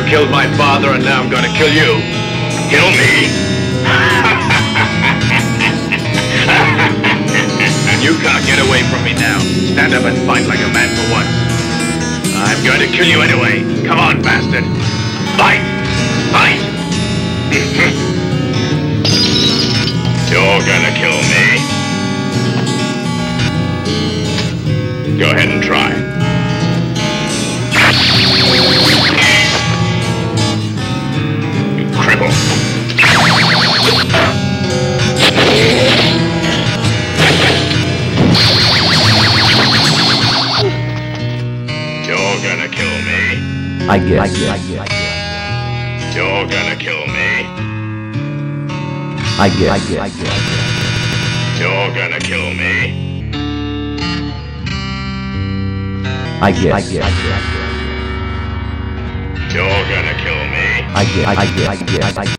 killed my father, and now I'm gonna kill you. Kill me? You can't get away from me now. Stand up and fight like a man for once. I'm going to kill you anyway. Come on, bastard. Fight! Fight! You're gonna kill me. Go ahead and try. You cripple. You're gonna kill me. I guess. You're gonna kill me. I guess. You're gonna kill me. I guess. You're gonna kill me. I guess.